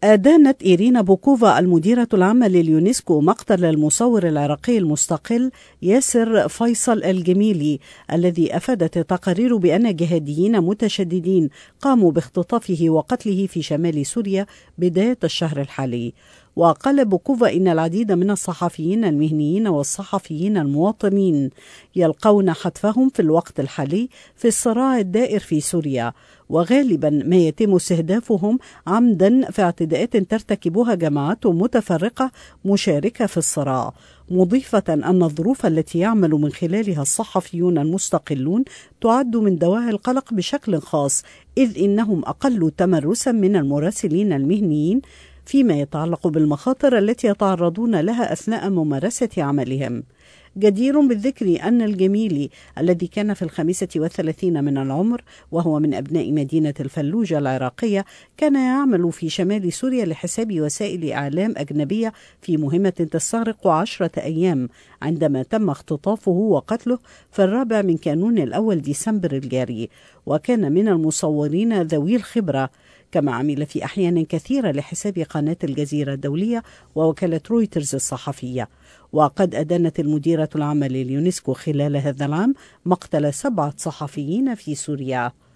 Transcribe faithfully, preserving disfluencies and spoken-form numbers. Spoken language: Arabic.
أدانت إيرينا بوكوفا المديرة العامة لليونسكو مقتل المصور العراقي المستقل ياسر فيصل الجميلي، الذي أفادت التقارير بأن جهاديين متشددين قاموا باختطافه وقتله في شمال سوريا بداية الشهر الحالي. وقال بوكوفا إن العديد من الصحفيين المهنيين والصحفيين المواطنين يلقون حتفهم في الوقت الحالي في الصراع الدائر في سوريا، وغالبا ما يتم استهدافهم عمدا في اعتداءات ترتكبها جماعات متفرقة مشاركة في الصراع، مضيفة أن الظروف التي يعمل من خلالها الصحفيون المستقلون تعد من دواعي القلق بشكل خاص، إذ إنهم أقل تمرسا من المراسلين المهنيين فيما يتعلق بالمخاطر التي يتعرضون لها أثناء ممارسة عملهم. جدير بالذكر أن الجميلي الذي كان في الخامسة والثلاثين من العمر وهو من أبناء مدينة الفلوجة العراقية كان يعمل في شمال سوريا لحساب وسائل إعلام أجنبية في مهمة تستغرق عشرة أيام، عندما تم اختطافه وقتله في الرابع من كانون الأول ديسمبر الجاري، وكان من المصورين ذوي الخبرة، كما عمل في أحيان كثيرة لحساب قناة الجزيرة الدولية ووكالة رويترز الصحفية. وقد أدانت المديرة العامة لليونسكو خلال هذا العام مقتل سبعة صحفيين في سوريا.